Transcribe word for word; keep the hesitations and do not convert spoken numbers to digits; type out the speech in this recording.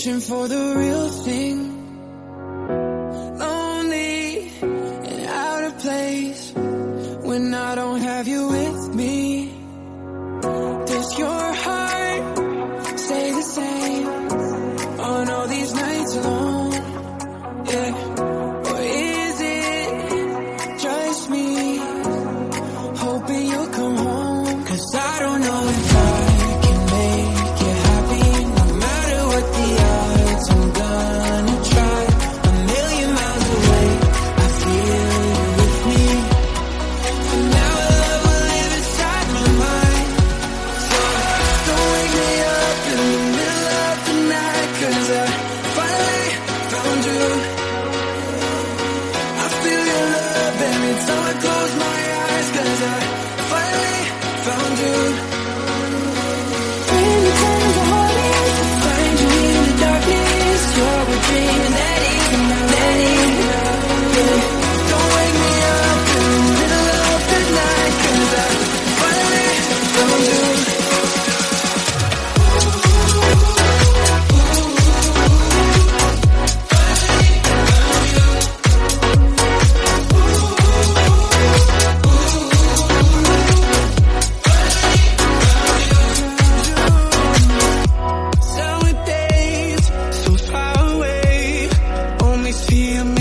Searching for the real thing. Lonely and out of place when I don't have you with me. Does your heart stay the same on all these nights alone? Yeah. Or is it just me hoping you'll come home? 'Cause I don't know if I can make you happy, no matter what the odds. I'm gonna try. A million miles away, I feel you with me. For now our love will live inside my mind. So don't wake me up in the middle of the night, 'cause I finally found you. I feel your love every time I close my eyes, 'cause I finally found you. Anytime the heart is, I find you in the darkness. You're a dream that is not that is yeah. Don't wake me up in the middle of the night, 'cause I finally found you. Summer days so far away, only see 'em